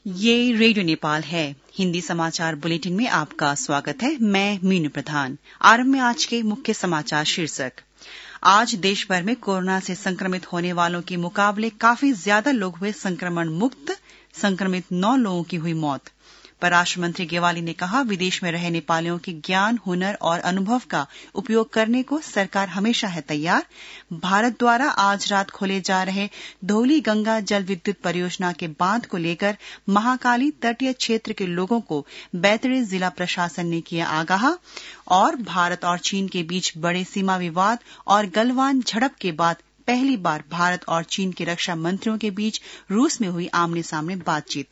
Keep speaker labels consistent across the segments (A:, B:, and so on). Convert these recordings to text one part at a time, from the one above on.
A: ये रेडियो नेपाल है। हिंदी समाचार बुलेटिन में आपका स्वागत है। मैं मीनू प्रधान। आरंभ में आज के मुख्य समाचार शीर्षक। आज देश भर में कोरोना से संक्रमित होने वालों के मुकाबले काफी ज्यादा लोग हुए संक्रमण मुक्त, संक्रमित 9 लोगों की हुई मौत। परराष्ट्र मंत्री गेवाली ने कहा, विदेश में रहे नेपालियों के ज्ञान, हुनर और अनुभव का उपयोग करने को सरकार हमेशा है तैयार। भारत द्वारा आज रात खोले जा रहे धौली गंगा जल विद्युत परियोजना के बांध को लेकर महाकाली तटीय क्षेत्र के लोगों को बैतडी जिला प्रशासन ने किया आगाह। और भारत और चीन के बीच बड़े सीमा विवाद और गलवान झड़प के बाद पहली बार भारत और चीन के रक्षा मंत्रियों के बीच रूस में हुई आमने सामने बातचीत।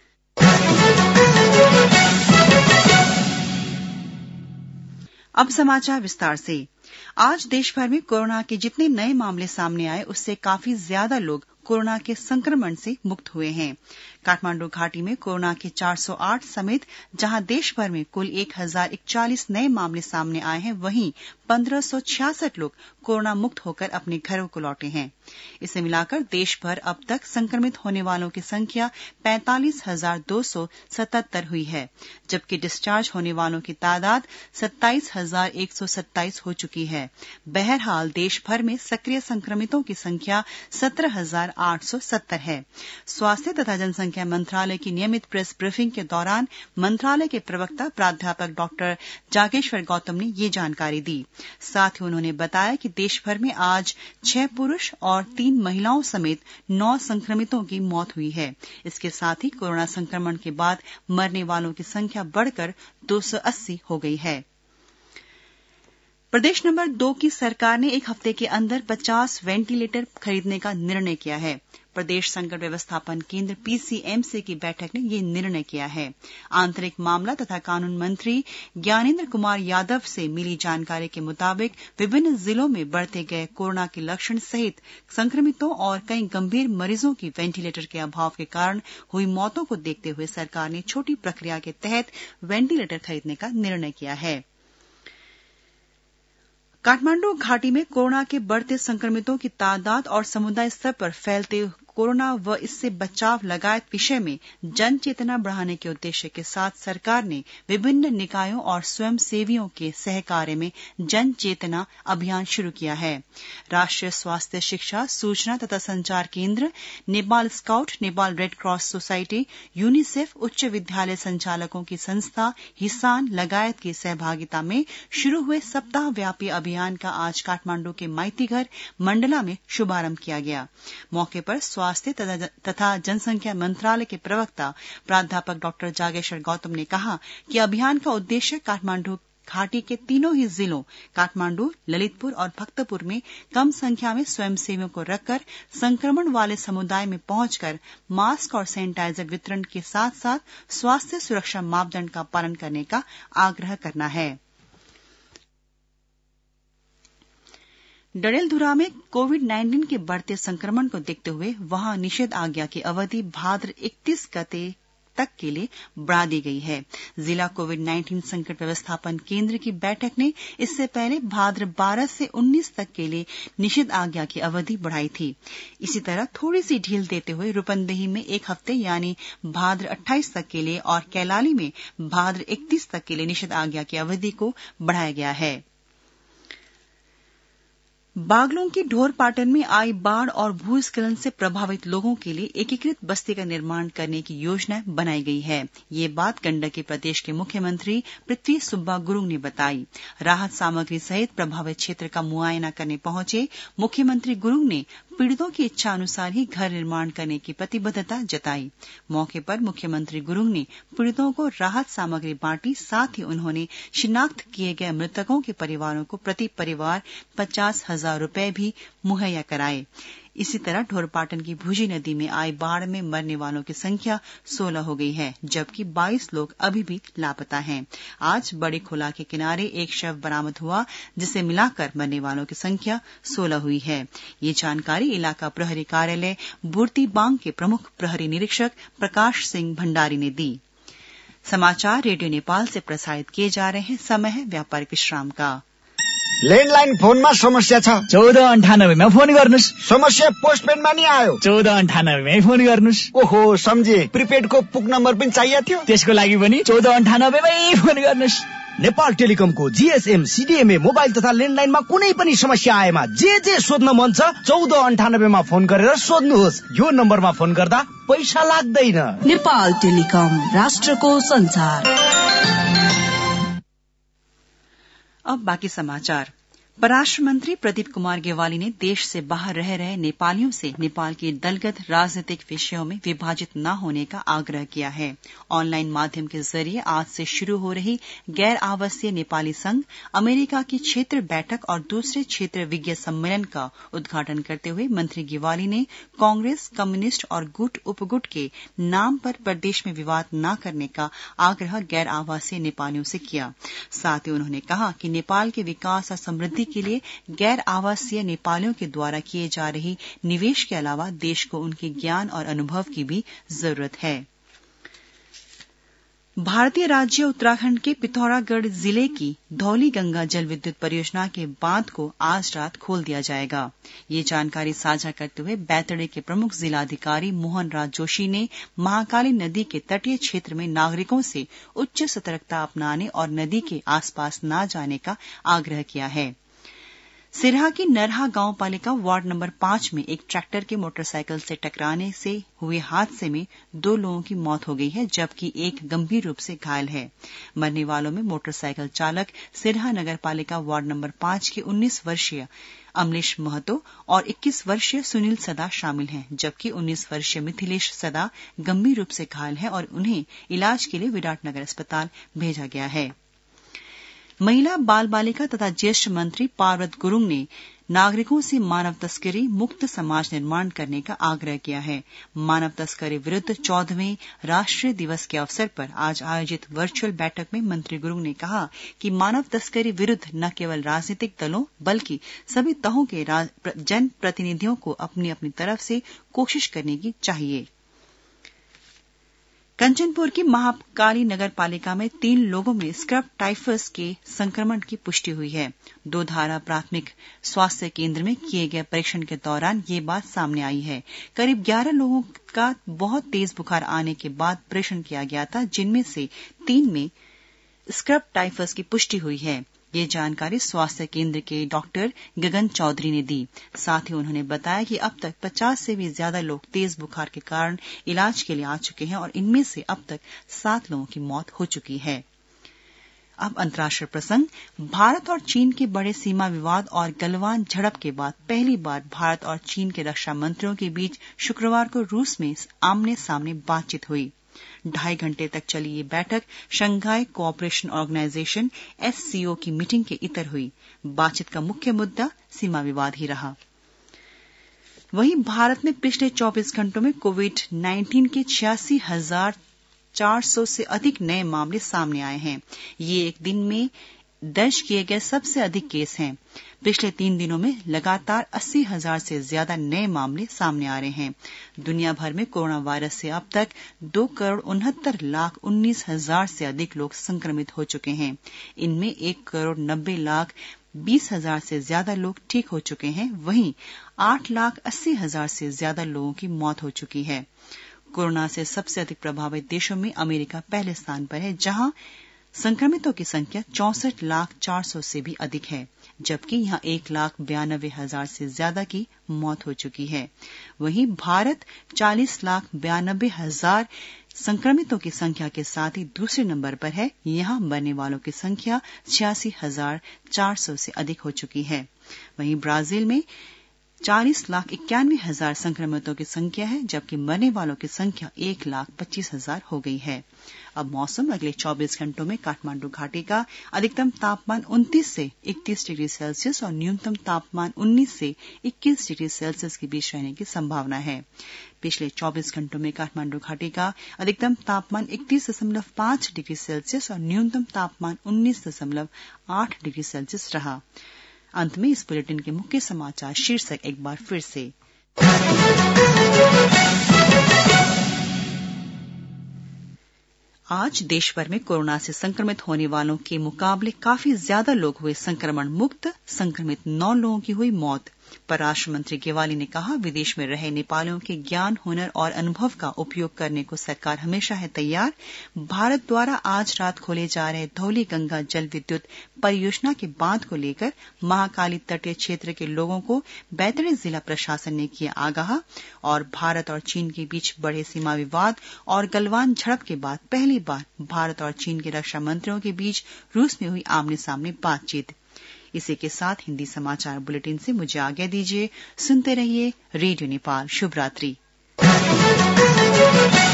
A: अब समाचार विस्तार से। आज देश भर में कोरोना के जितने नए मामले सामने आए, उससे काफी ज्यादा लोग कोरोना के संक्रमण से मुक्त हुए हैं। काठमांडू घाटी में कोरोना के 408 समेत जहां देश भर में कुल 1041 नए मामले सामने आए हैं, वहीं 1566 लोग कोरोना मुक्त होकर अपने घरों को लौटे हैं। इसे मिलाकर देश भर अब तक संक्रमित होने वालों की संख्या 45,277 हुई है, जबकि डिस्चार्ज होने वालों की तादाद 27,127 हो चुकी है। बहरहाल देश भर में सक्रिय संक्रमितों की संख्या 17,870 है। स्वास्थ्य तथा जनसंख्या मंत्रालय की नियमित प्रेस ब्रीफिंग के दौरान मंत्रालय के प्रवक्ता प्राध्यापक डॉक्टर जागेश्वर गौतम ने ये जानकारी दी। साथ ही उन्होंने बताया कि देश भर में आज 6 पुरुष और 3 महिलाओं समेत 9 संक्रमितों की मौत हुई है। इसके साथ ही कोरोना संक्रमण के बाद मरने वालों की संख्या बढ़कर 280 हो गई है। प्रदेश नंबर 2 की सरकार ने एक हफ्ते के अंदर 50 वेंटिलेटर खरीदने का निर्णय किया है। प्रदेश संकट व्यवस्थापन केंद्र पीसीएमसी की बैठक ने यह निर्णय किया है। आंतरिक मामला तथा कानून मंत्री ज्ञानेंद्र कुमार यादव से मिली जानकारी के मुताबिक विभिन्न जिलों में बढ़ते गए कोरोना के लक्षण सहित संक्रमितों और कई गंभीर मरीजों की वेंटिलेटर के अभाव के कारण हुई मौतों को देखते हुए सरकार ने छोटी प्रक्रिया के तहत वेंटिलेटर खरीदने का निर्णय किया है। काठमांडू घाटी में कोरोना के बढ़ते संक्रमितों की तादाद और समुदाय स्तर पर फैलते कोरोना व इससे बचाव लगायत विषय में जन चेतना बढ़ाने के उद्देश्य के साथ सरकार ने विभिन्न निकायों और स्वयंसेवियों के सहकार्य में जन चेतना अभियान शुरू किया है। राष्ट्रीय स्वास्थ्य शिक्षा सूचना तथा संचार केंद्र, Nepal scout, Nepal red cross society, UNICEF, उच्च विद्यालय संचालकों की संस्था हिसान लगायत की सहभागिता में शुरू हुए सप्ताहव्यापी अभियान का आज काठमांडू के माइतीघर मंडला में शुभारंभ किया गया। मौके पर स्वास्थ्य तथा जनसंख्या मंत्रालय के प्रवक्ता प्राध्यापक डॉक्टर जागेश्वर गौतम ने कहा कि अभियान का उद्देश्य काठमांडू घाटी के तीनों ही जिलों काठमांडू, ललितपुर और भक्तपुर में कम संख्या में स्वयंसेवियों को रखकर संक्रमण वाले समुदाय में पहुंचकर मास्क और सैनिटाइजर वितरण के साथ साथ स्वास्थ्य सुरक्षा मापदंड का पालन करने का आग्रह करना है। डडेलधुरा में कोविड-19 के बढ़ते संक्रमण को देखते हुए वहां निषेध आज्ञा की अवधि भाद्र 31 गते तक के लिए बढ़ा दी गई है। जिला कोविड-19 संकट व्यवस्थापन केंद्र की बैठक ने इससे पहले भाद्र 12 से 19 तक के लिए निषेध आज्ञा की अवधि बढ़ाई थी। इसी तरह थोड़ी सी ढील देते हुए रूपंदेही में 1 हफ्ते यानी भाद्र 28 तक के लिए और कैलाली में भाद्र 31 तक के लिए निषेध आज्ञा की अवधि को बढ़ाया गया है। बागलों की ढोरपाटन में आई बाढ़ और भूस्खलन से प्रभावित लोगों के लिए एकीकृत बस्ती का निर्माण करने की योजना बनाई गई है। ये बात गंडकी प्रदेश के मुख्यमंत्री पृथ्वी सुब्बा गुरुंग ने बताई। राहत सामग्री सहित प्रभावित क्षेत्र का मुआयना करने पहुंचे मुख्यमंत्री गुरुंग ने पीड़ितों की इच्छा अनुसार ही घर निर्माण करने की प्रतिबद्धता जताई। मौके पर मुख्यमंत्री गुरुंग ने पीड़ितों को राहत सामग्री बांटी। साथ ही उन्होंने शिनाख्त किए गए मृतकों के परिवारों को प्रति परिवार 50,000 रुपए भी मुहैया कराए। इसी तरह ढोरपाटन की भुजी नदी में आई बाढ़ में मरने वालों की संख्या 16 हो गई है, जबकि 22 लोग अभी भी लापता हैं। आज बड़े खोला के किनारे एक शव बरामद हुआ, जिसे मिलाकर मरने वालों की संख्या 16 हुई है। ये जानकारी इलाका प्रहरी कार्यालय बुर्तीबांग के प्रमुख प्रहरी निरीक्षक प्रकाश सिंह भंडारी ने दी। समाचार रेडियो नेपाल से प्रसारित किए जा रहे हैं। समय है व्यापारिक विश्राम का।
B: ल्यान्डलाइन फोनमा समस्या छ
C: 1498 मा फोन गर्नुस्।
B: समस्या पोस्टपेडमा नि आयो
C: 1498 मै फोन गर्नुस्।
B: ओहो सम्झे, प्रिपेडको पुक नम्बर पनि चाहिएको थियो,
C: त्यसको लागि पनि 1498 मै फोन गर्नुस्।
D: नेपाल टेलिकमको जीएसएम सीडीएमए मोबाइल तथा ल्यान्डलाइनमा कुनै पनि समस्या आएमा जे सोध्न मन छ 1498 मा फोन गरेर सोध्नुहोस्। यो नम्बरमा फोन गर्दा पैसा लाग्दैन।
E: नेपाल टेलिकम, राष्ट्रको संचार।
A: अब बाकी समाचार। परराष्ट्र मंत्री प्रदीप कुमार ग्यावाली ने देश से बाहर रह रहे नेपालियों से नेपाल के दलगत राजनीतिक विषयों में विभाजित न होने का आग्रह किया है। ऑनलाइन माध्यम के जरिए आज से शुरू हो रही गैर आवासीय नेपाली संघ अमेरिका की क्षेत्र बैठक और दूसरे क्षेत्र विज्ञ सम्मेलन का उद्घाटन करते हुए मंत्री ग्यावाली ने कांग्रेस, कम्युनिस्ट और गुट उपगुट के नाम पर प्रदेश में विवाद न करने का आग्रह गैर आवासीय नेपालियों से किया। साथ ही उन्होंने कहा कि नेपाल के विकास और समृद्धि के लिए गैर आवासीय नेपालियों के द्वारा किए जा रही निवेश के अलावा देश को उनके ज्ञान और अनुभव की भी जरूरत है। भारतीय राज्य उत्तराखंड के पिथौरागढ़ जिले की धौली गंगा जल विद्युत परियोजना के बांध को आज रात खोल दिया जाएगा। ये जानकारी साझा करते हुए बैतडे के प्रमुख जिलाधिकारी मोहन राज जोशी ने महाकाली नदी के तटीय क्षेत्र में नागरिकों से उच्च सतर्कता अपनाने और नदी के आसपास न जाने का आग्रह किया है। सिरहा की नरहा गांव पालिका वार्ड नंबर 5 में एक ट्रैक्टर के मोटरसाइकिल से टकराने से हुए हादसे में 2 लोगों की मौत हो गई है, जबकि एक गंभीर रूप से घायल है। मरने वालों में मोटरसाइकिल चालक सिरहा नगर पालिका वार्ड नंबर 5 के 19 वर्षीय अमलेश महतो और 21 वर्षीय सुनील सदा शामिल हैं, जबकि 19 वर्षीय मिथिलेश सदा गंभीर रूप से घायल है और उन्हें इलाज के लिए विराटनगर अस्पताल भेजा गया है। महिला बाल बालिका तथा ज्येष्ठ मंत्री पार्वत गुरुंग ने नागरिकों से मानव तस्करी मुक्त समाज निर्माण करने का आग्रह किया है। मानव तस्करी विरुद्ध 14वें राष्ट्रीय दिवस के अवसर पर आज आयोजित वर्चुअल बैठक में मंत्री गुरुंग ने कहा कि मानव तस्करी विरुद्ध न केवल राजनीतिक दलों बल्कि सभी तहों के जनप्रतिनिधियों को अपनी अपनी तरफ से कोशिश करने की चाहिए। कंचनपुर की महाकाली नगर पालिका में 3 लोगों में स्क्रब टाइफस के संक्रमण की पुष्टि हुई है। 2 धारा प्राथमिक स्वास्थ्य केंद्र में किए गए परीक्षण के दौरान ये बात सामने आई है। करीब 11 लोगों का बहुत तेज बुखार आने के बाद परीक्षण किया गया था, जिनमें से 3 में स्क्रब टाइफस की पुष्टि हुई है। ये जानकारी स्वास्थ्य केंद्र के डॉक्टर गगन चौधरी ने दी। साथ ही उन्होंने बताया कि अब तक 50 से भी ज्यादा लोग तेज बुखार के कारण इलाज के लिए आ चुके हैं और इनमें से अब तक 7 लोगों की मौत हो चुकी है। अब अंतर्राष्ट्रीय प्रसंग। भारत और चीन के बड़े सीमा विवाद और गलवान झड़प के बाद पहली बार भारत और चीन के रक्षा मंत्रियों के बीच शुक्रवार को रूस में आमने सामने बातचीत हुई। 2.5 घंटे तक चली ये बैठक शंघाई कोऑपरेशन ऑर्गेनाइजेशन SCO की मीटिंग के इतर हुई। बातचीत का मुख्य मुद्दा सीमा विवाद ही रहा। वहीं भारत में पिछले 24 घंटों में कोविड-19 के 86,400 से अधिक नए मामले सामने आए हैं। ये एक दिन में दर्ज किए गए सबसे अधिक केस हैं। पिछले 3 दिनों में लगातार 80,000 से ज्यादा नए मामले सामने आ रहे हैं। दुनिया भर में कोरोना वायरस से अब तक 2,69,19,000 से अधिक लोग संक्रमित हो चुके हैं। इनमें 1,90,20,000 से ज्यादा लोग ठीक हो चुके हैं। वहीं 8,80,000 से ज्यादा लोगों की मौत हो चुकी है। कोरोना से सबसे अधिक प्रभावित देशों में अमेरिका पहले स्थान पर है, जहां संक्रमितों की संख्या 64,400,000 से भी अधिक है, जबकि यहां 1,92,000 से ज्यादा की मौत हो चुकी है। वहीं भारत 40,92,000 संक्रमितों की संख्या के साथ ही दूसरे नंबर पर है। यहां मरने वालों की संख्या 86,400 से अधिक हो चुकी है। वहीं ब्राजील में 40,91,000 संक्रमितों की संख्या है, जबकि मरने वालों की संख्या 1,25,000 हो गई है। अब मौसम। अगले 24 घंटों में काठमांडू घाटी का अधिकतम तापमान 29 से 31 डिग्री सेल्सियस और न्यूनतम तापमान 19 से 21 डिग्री सेल्सियस के बीच रहने की संभावना है। पिछले 24 घंटों में काठमांडू घाटी का अधिकतम तापमान 31.5 डिग्री सेल्सियस और न्यूनतम तापमान 19.8 डिग्री सेल्सियस रहा। अंत में इस बुलेटिन के मुख्य समाचार शीर्षक एक बार फिर से। आज देश भर में कोरोना से संक्रमित होने वालों के मुकाबले काफी ज्यादा लोग हुए संक्रमण मुक्त। संक्रमित 9 लोगों की हुई मौत। परराष्ट्र मंत्री गेवाली ने कहा, विदेश में रहे नेपालियों के ज्ञान, हुनर और अनुभव का उपयोग करने को सरकार हमेशा है तैयार। भारत द्वारा आज रात खोले जा रहे धौली गंगा जल विद्युत परियोजना के बांध को लेकर महाकाली तटीय क्षेत्र के लोगों को बैतडी जिला प्रशासन ने किया आगाह। और भारत और चीन के बीच बढ़े सीमा विवाद और गलवान झड़प के बाद पहली बार भारत और चीन के रक्षा मंत्रियों के बीच रूस में हुई आमने सामने बातचीत। इसी के साथ हिंदी समाचार बुलेटिन से मुझे आज्ञा दीजिए। सुनते रहिए रेडियो नेपाल। शुभ रात्रि।